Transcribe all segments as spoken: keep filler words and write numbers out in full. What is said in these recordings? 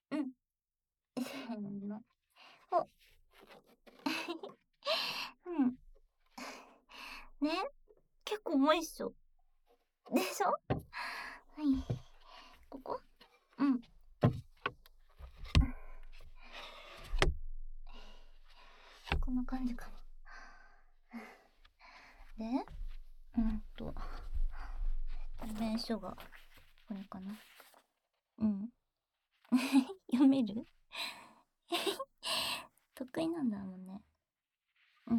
うん。せーの。ほ。うん。ね、結構重いっしょ。でしょ？はい。ここ？うん。こんな感じかな。で、うんと、名所が、これかな。うん。読める？得意なんだもんね。うん。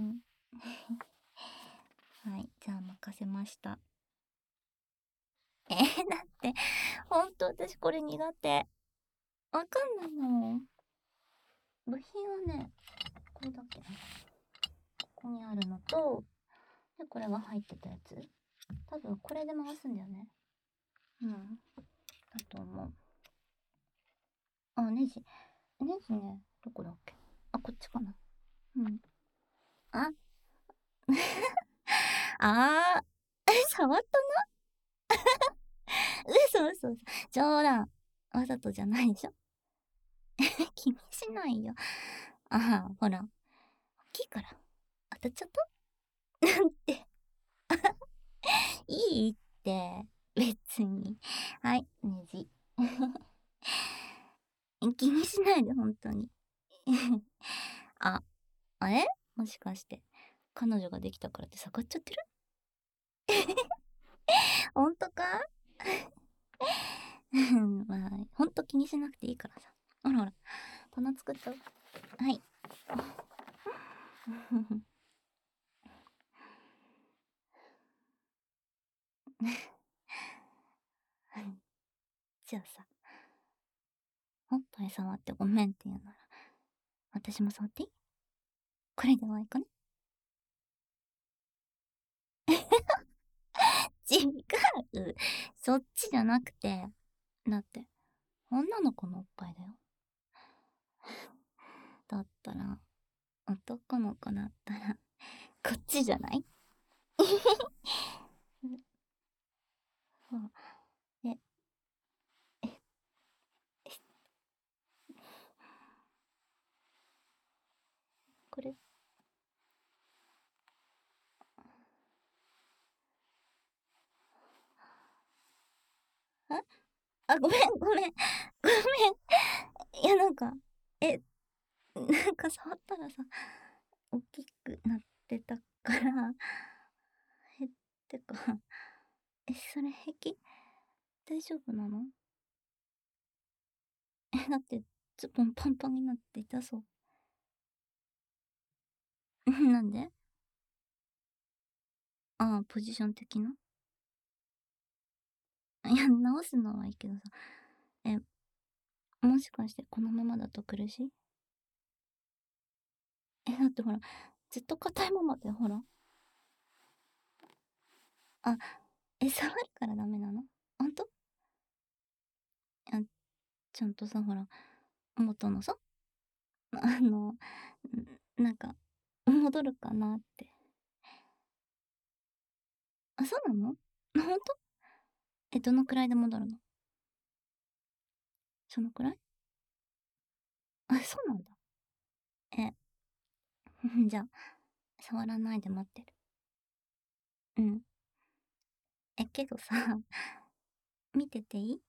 はい、じゃあ任せました。えー、だって、ほんと私これ苦手。わかんないの。部品はね、これだっけな。ここにあるのと、で、これが入ってたやつ。多分これで回すんだよね。うん。だと思う。あ、ネジ。ネジね、どこだっけ？あ、こっちかな。うん。ああー、え、触ったな。嘘嘘嘘。冗談。わざとじゃないでしょ。気にしないよ。ああ、ほら。大きいから。当たっちゃった？なんて。いいって。別に。はい、ネジ。気にしないで、本当に。あ、あれもしかして、彼女ができたからって下がっちゃってる？ほんとか？まあ、ほんと気にしなくていいからさ。ほらほら、棚作っちゃう。はい。じゃあさ、おっぱい触ってごめんって言うなら、私も触っていい？これで終わりかね？違う。そっちじゃなくて、だって、女の子のおっぱいだよ。だったら、男の子だったら、こっちじゃない？そう。で、え、え、これ、ああ、ごめん、ごめん。ごめん。いや、なんか、え、なんか触ったらさ、大きくなってたから、え、てか、え、それ平気？大丈夫なの？え、だって、ズボンパンパンになって痛そう。なんで？ああ、ポジション的な？いや、直すのはいいけどさ、え、もしかしてこのままだと苦しい？え、だってほら、ずっと硬いままで、ほら。あ、え、触るからダメなの？ほんと？あ、ちゃんとさ、ほら、元のさ、あの、んなんか、戻るかなって。あ、そうなの？ほんと？え、どのくらいで戻るの？そのくらい？あ、そうなんだ。え、じゃあ、触らないで待ってる。うん。え、けどさ、見てていい？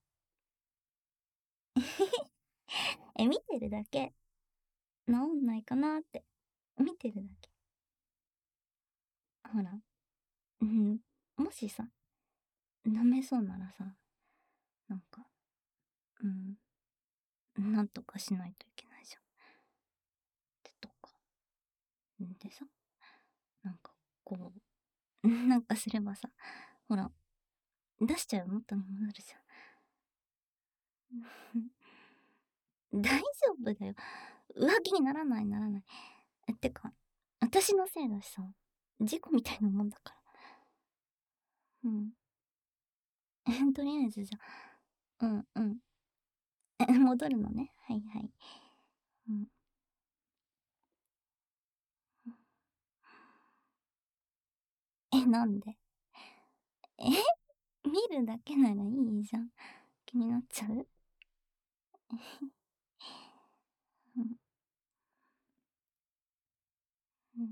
え、見てるだけ。治んないかなって。見てるだけ。ほら、うん、もしさ、舐めそうならさ、なんか、うん、なんとかしないといけないじゃん。ってとか。んでさ、なんか、こう、なんかすればさ、ほら、出しちゃう元に戻るじゃん。大丈夫だよ。浮気にならないならない。え、てか、私のせいだしさ、事故みたいなもんだから。うん。とりあえずじゃあ、うんうん。え、戻るのね。はいはい。うん。え、なんで？え、見るだけならいいじゃん。気になっちゃう？ うん。うん。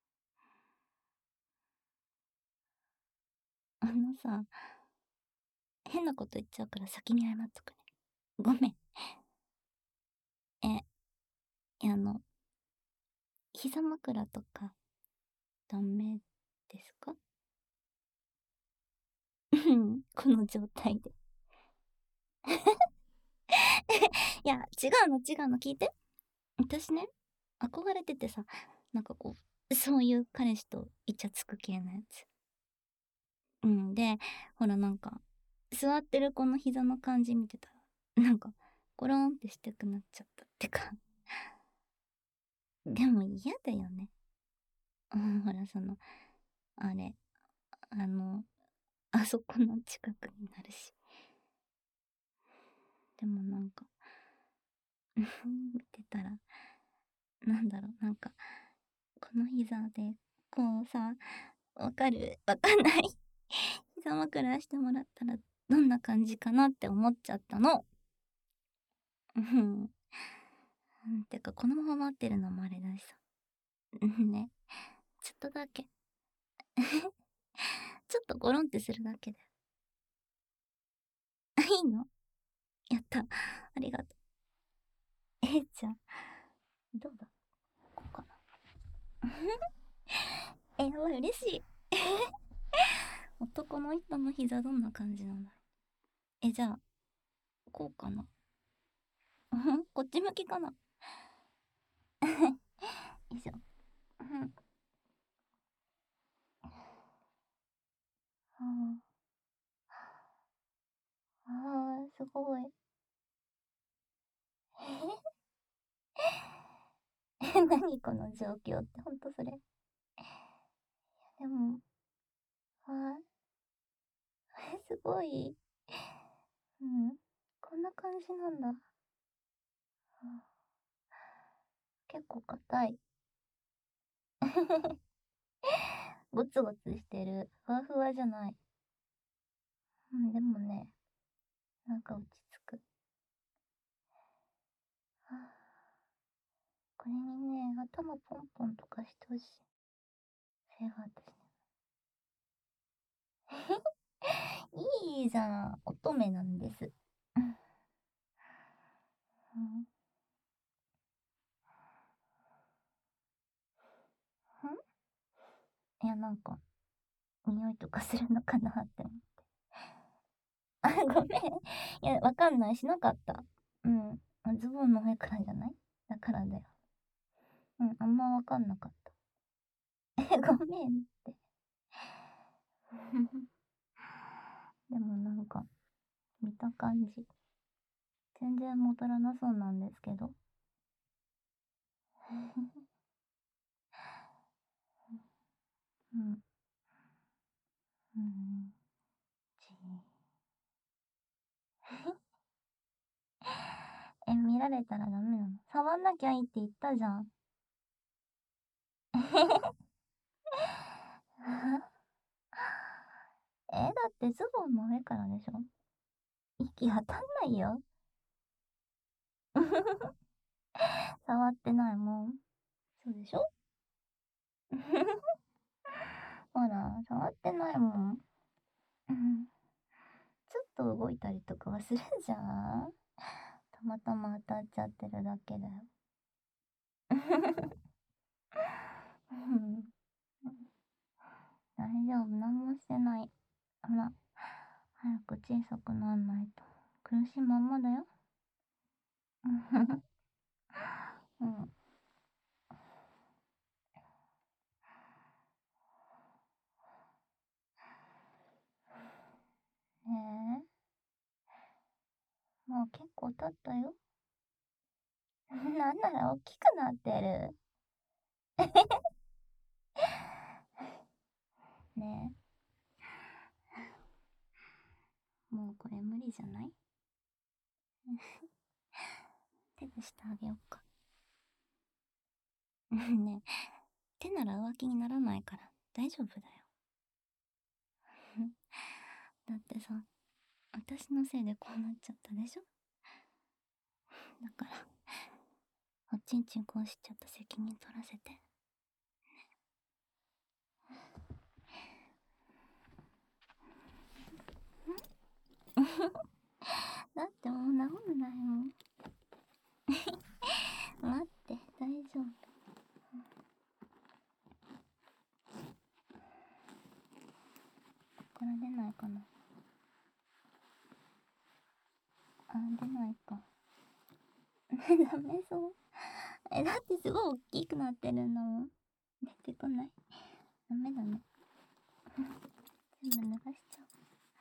あのさ、変なこと言っちゃうから先に謝っとくね。ごめん。え、いや、あの、膝枕とかダメですか？うん、この状態で。いや、違うの違うの、聞いて。私ね、憧れててさ、なんかこう、そういう彼氏とイチャつく系のやつ。うん、で、ほらなんか、座ってる子の膝の感じ見てたら、なんか、ゴロンってしてくなっちゃったってか。でも嫌だよね。うん、ほらその、あれ、あの、あそこの近くになるし。でもなんか、見てたら、なんだろう、なんか、この膝で、こうさ、わかるわかんない膝枕してもらったら、どんな感じかなって思っちゃったの。うん。うん、てか、このまま待ってるのもあれだしさ。うんね。ちょっとだけ。ちょっとゴロンってするだけで。あ、いいの？やった。ありがとう。えー、じゃあ、どうだ？こうかな。え、やばい、嬉しい。男の人の膝どんな感じなんだろう。え、じゃあ、こうかな。こっち向きかな。よいしょ。うん。ああ、あーすごい。え、何この状況って、ほんとそれ。でも、はい。え、すごい。うん。こんな感じなんだ。うん、結構硬い。ゴツゴツしてる。ふわふわじゃない。うん、でもね、なんか落ち着く。はあ、これにね、頭ポンポンとかしてほしい。それが私ね。いいじゃん。乙女なんです。うん。うん。いや、なんか、匂いとかするのかなって思って。あ、ごめん。いや、わかんない。しなかった。うん。ズボンの上からじゃない？だからだよ。うん、あんまわかんなかった。え、ごめんって。でもなんか、見た感じ、全然戻らなそうなんですけど。うん。うん。ちえ、見られたらダメなの？触んなきゃいいって言ったじゃん。え、だってズボンの上からでしょ？息当たんないよ。触ってないもん。そうでしょ？ほら、触ってないもん。うん。ちょっと動いたりとかはするじゃん。たまたま当たっちゃってるだけだよ。うん、大丈夫、何もしてない。ほら、早く小さくなんないと。苦しいまんまだよ。うん。ねえ、もう結構経ったよ。なんなら大きくなってる。ねえ、もうこれ無理じゃない？手でしてあげようか。ねえ、手なら浮気にならないから大丈夫だよ。だってさ、私のせいでこうなっちゃったでしょ？だから、 おちんちん壊しちゃった責任取らせて。だってもう治んないもん。待って、大丈夫。ここから出ないかな。あ、出ないか。ダメそう。え、だってすごい大きくなってるんだもん。出てこない。ダメだね。全部脱がしちゃう。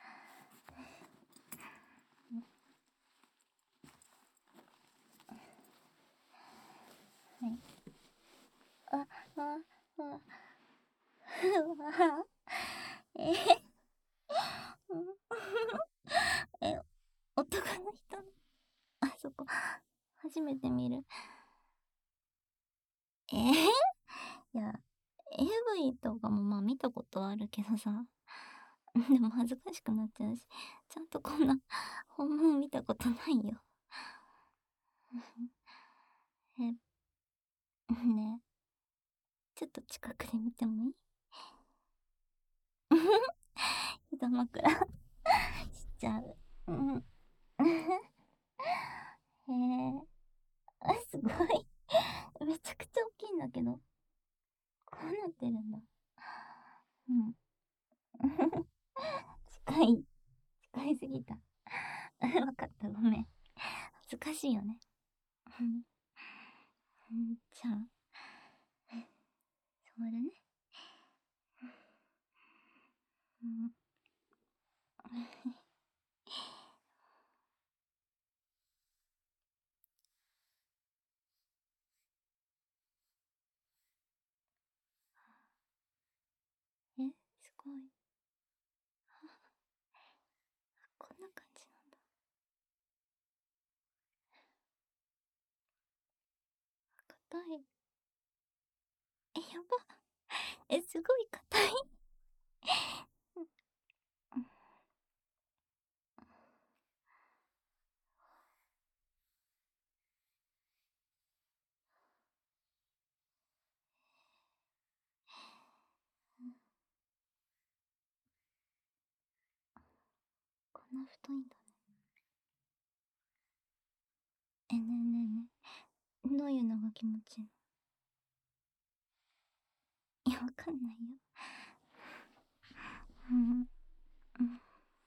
はい。あ、あ、あ、うわ。ええ、男の人の、あそこ、初めて見る。えー、いや、エーブイ とかもまあ見たことあるけどさ。でも恥ずかしくなっちゃうし、ちゃんとこんな本物見たことないよ。え、ねえ、ちょっと近くで見てもいい？膝枕しちゃう。うん。へえ。あ、すごい。めちゃくちゃ大きいんだけど。こうなってるんだ。うん。近い。近いすぎた。わかった、ごめん。恥ずかしいよね。うん。じゃあ、そうだね。うん。え、すごい。こんな感じなんだ。硬い。え、やば。え、すごい硬い。こんな太いんだね。え、ねえねえねえ。どういうのが気持ちいいの？いや、わかんないよ。うん。うん。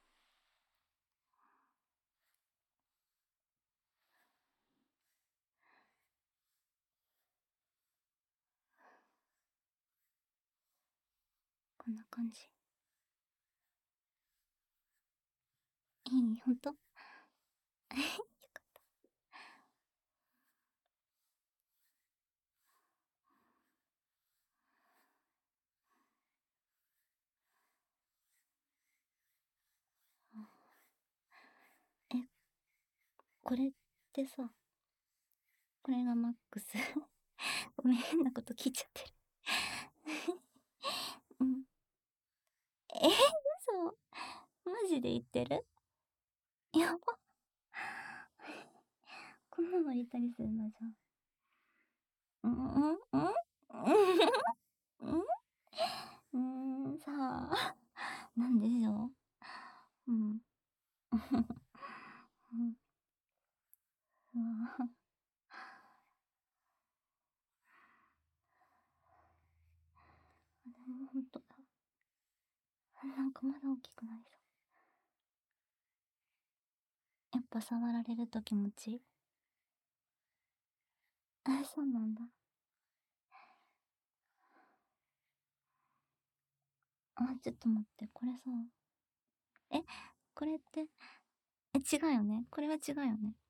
こんな感じ。いい？ほんと？よかった。え、これってさ、これがマックス？ごめん、変なこと聞いちゃってる。うん。えー、嘘？マジで言ってる？やば。こんなの入れたりするの？じゃあ。うんうんうんうんうん、さあ、なんでしょう。うん。うん。うわ。あ、でもほんとだ。なんかまだ大きくなりそう。やっぱ触られると気持ちいい？あ、そうなんだ。あ、ちょっと待って、これさ、え、これって、え、違うよね？これは違うよね？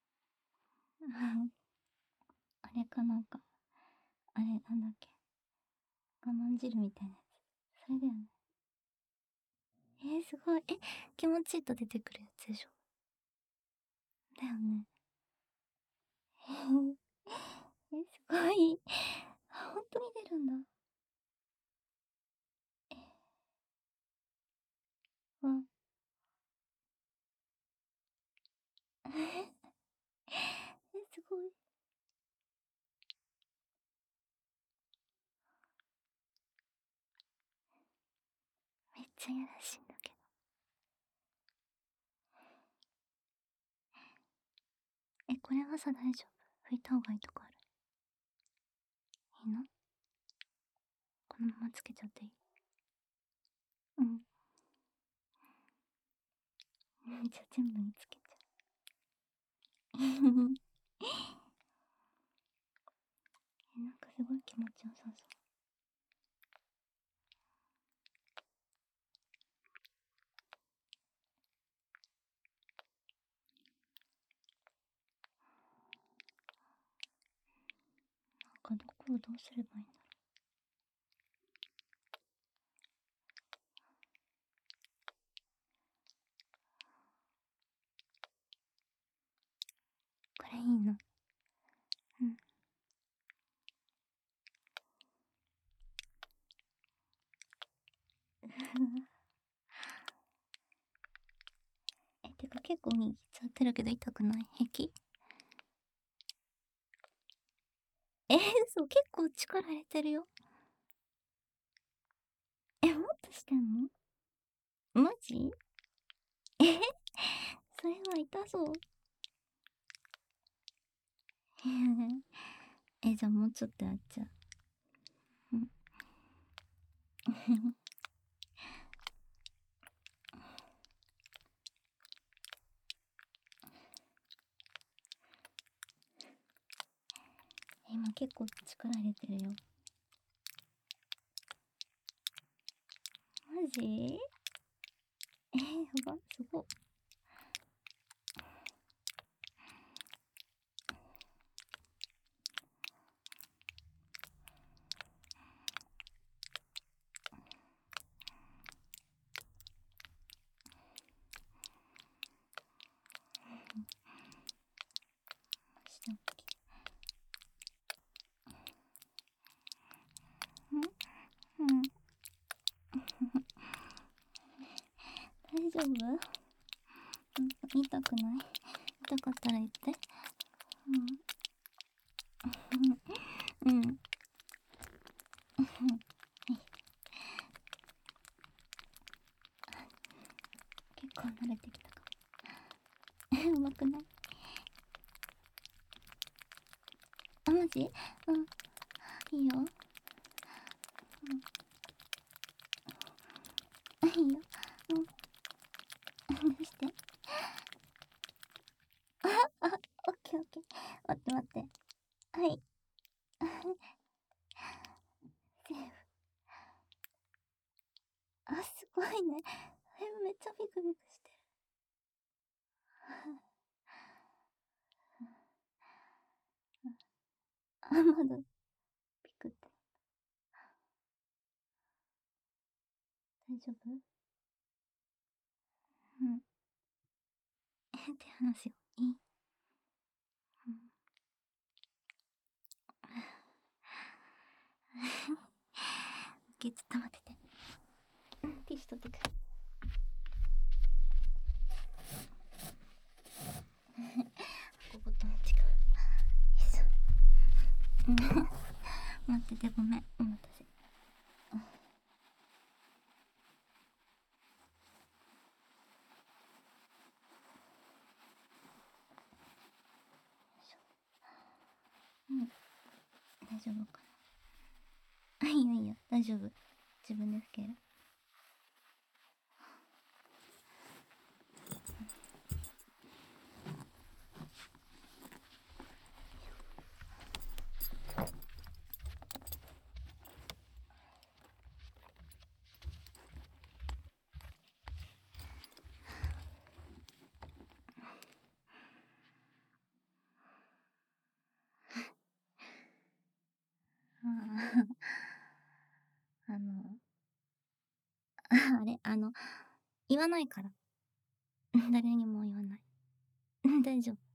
あれかなんか、あれなんだっけ、我慢汁みたいなやつ。それだよね。えー、すごい。え、気持ちいいと出てくるやつでしょ？だよね。え、すごい。あ、ほんとに出るんだ。え、わ、え、すごい。 ちゃやらしいんだけど。え、これはさ、大丈夫？拭いた方がいいとかある？いいの？このままつけちゃっていい？うん。じゃあ全部につけちゃう。え、なんかすごい気持ちよさそう。なんかどこをどうすればいいんだろう。これいいの？うん。え、てか結構握っちゃってるけど痛くない？平気？えー、嘘、結構力入れてるよ。え、もっとしてんの？マジ？えそれは痛そう。え、じゃあもうちょっとやっちゃう。うん。今結構力入れてるよ。マジ？えー、やば、すごっ。しておき。うん、うん。大丈夫？うん、痛くない？痛かったら言って。うん。うん。うん。はい。結構慣れてきたかも。うまくない？あ、マジ？うん。いいよ。うん。いいよ。うん。出して。あ、あ、オッケーオッケー。待って待って。はい。セーフ。あ、すごいね。え、めっちゃビクビクしてる。あ、まだピクって。大丈夫？うん。え、手離すよ。いい？うん。オッケー、ちょっと待ってて。うん、ティッシュ取ってくる。ここボタン違う。よいしょ。うん。待ってて、ごめん。お待たせ。うん。大丈夫かな？あ、いいよいいよ。大丈夫。自分で拭ける。あの、あれ、あの、言わないから。誰にも言わない。大丈夫。